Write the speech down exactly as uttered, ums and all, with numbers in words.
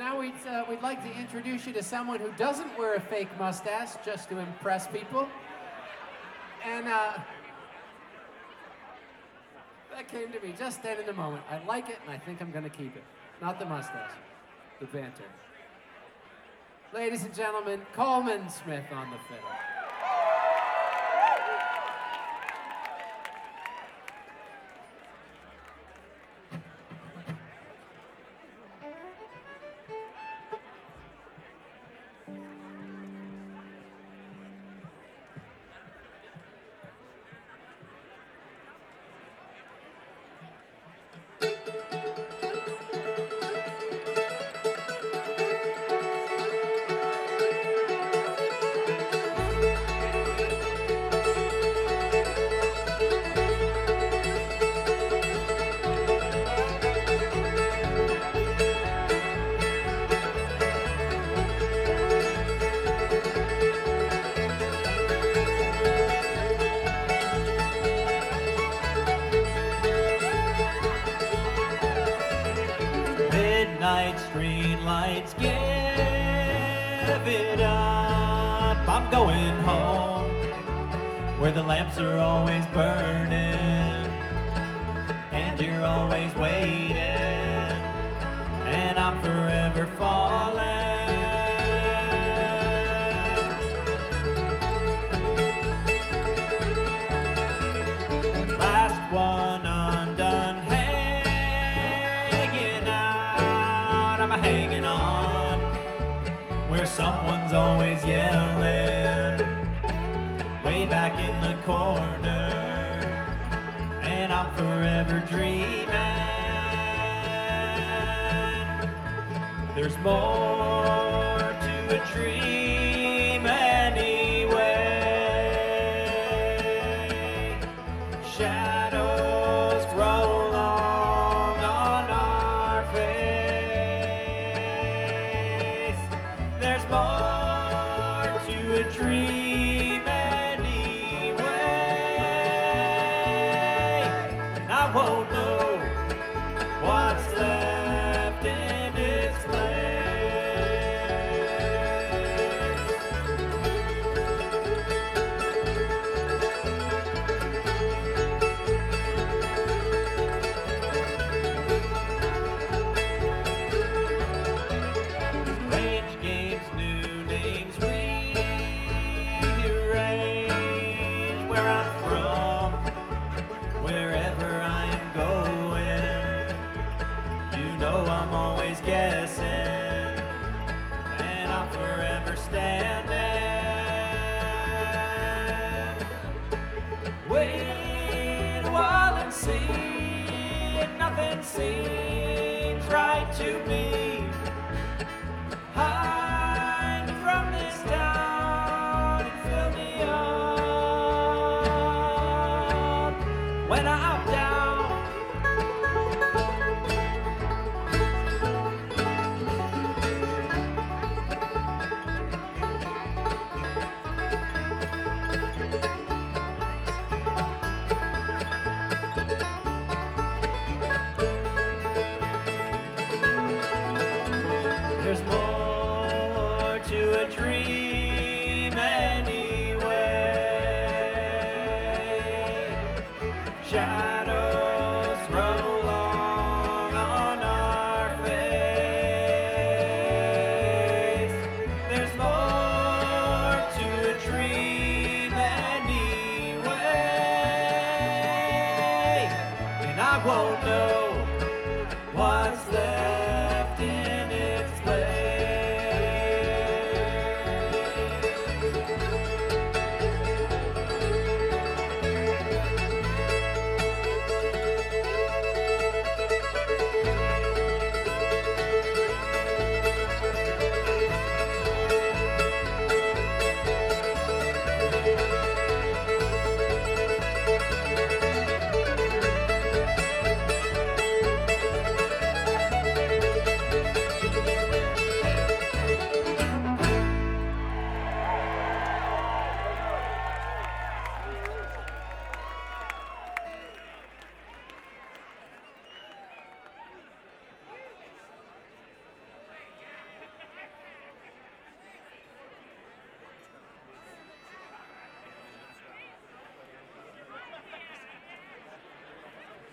now we'd, uh, we'd like to introduce you to someone who doesn't wear a fake mustache just to impress people. And uh, that came to me just then in the moment. I like it, and I think I'm going to keep it. Not the mustache, the banter. Ladies and gentlemen, Coleman Smith on the fiddle. Midnight street lights, give it up. I'm going home where the lamps are always burning and you're always waiting, and I'm forever falling. Last one undone, hanging on where someone's always yelling way back in the corner, and I'm forever dreaming. There's more to a dream anyway. Shadows grow long on our face. There's more to a dream anyway. And I won't know what's left in its place. Rage games, new names, rearrange where I'm from, wherever I'm going. You know I'm always guessing, and I'm forever standing. Wait a while and see, nothing seems right to me. Hide from this town and fill me up when I'm down. There's more to a dream anyway. Shadows roll long on our face. There's more to a dream anyway. And I won't know